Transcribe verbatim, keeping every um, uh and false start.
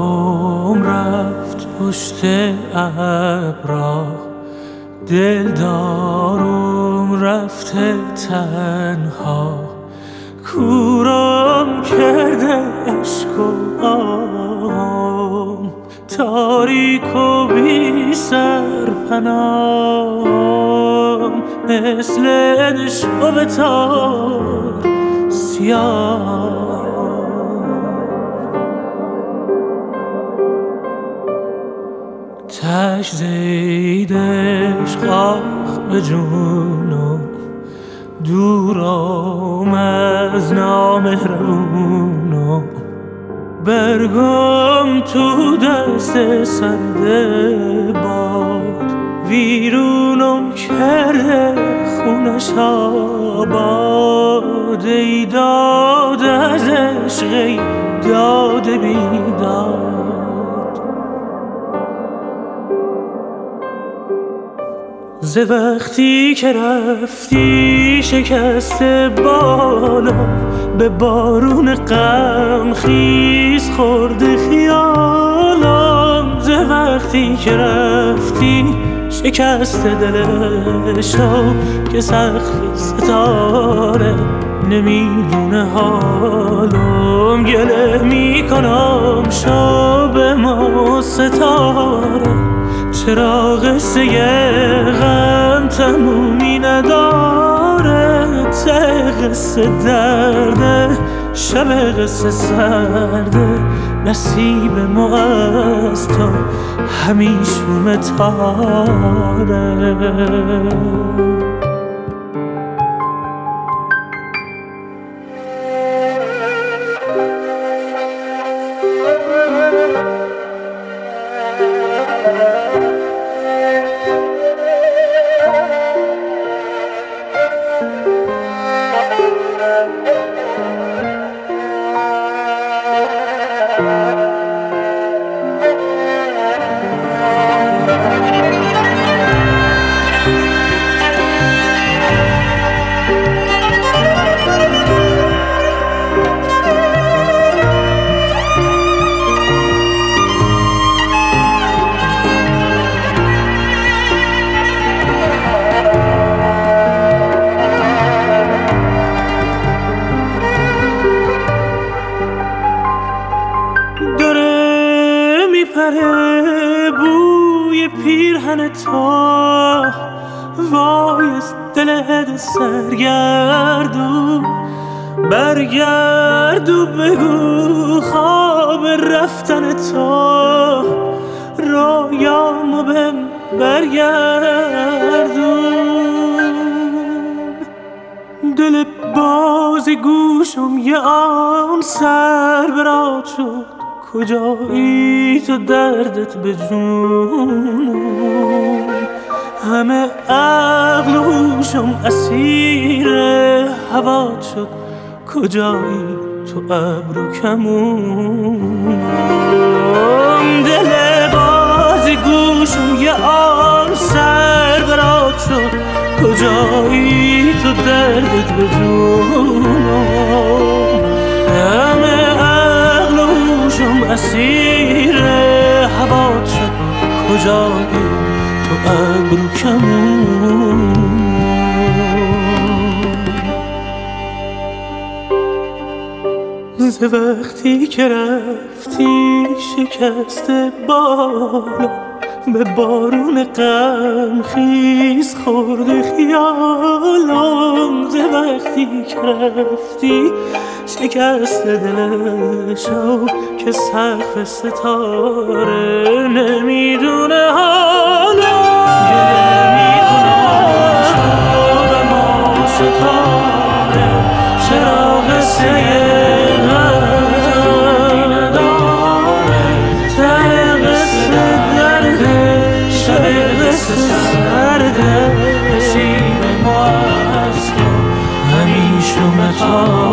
ماهم رفت پشت ابرا، دلدارم رفته تنها، کورم کرده عشق و آهم، تاریک و بی سرپناهم، مثل نشو تار سیاه. تش زیدش خاخ به جونم، دورم از نامهربونم، برگم تو دست سرد باد، ویرونم کرده خونش آباد، ای داد از عشق داد بیداد. ز وقتی که رفتی شکسته بالم، به بارون غم خیز خورده خیالم. ز وقتی که رفتی شکسته دلشم، که سقف ستاره نمیدونه حالم. گله میکنم شب ما ستاره، چرا قصه غم تمومی نداره. ته قصه درده، شب قصه سرده، نصیب ما از تو همیشون تاره. پره بوی پیرهن تو، وای از دلت سرگردو، برگردو بگو خواب رفتن تو، رویامو بهم برگردون. دل باز گوشم یه آن سر برات شد، کجایی تو دردت به جونم. همه عقل و هوشم اسیر هوات شد، کجایی تو ابرو کمونم. دل باز گوشم یه آن سر برات شد، کجایی تو دردت به جونم. همه اسیر هوات شد، کجایی تو ابرو کمون. ز وقتی که رفتی شکسته بالا، به بارون غم خیز خورده خیالم. ز وقتی که رفتی شکسته دلشو، که سقف ستاره نمیدونه حالم. گله میکنم شب ما ستاره، چرا قصه غم نداره. ته قصه درده، شب قصه سرده، نصیب ما از تو همیشه متاره.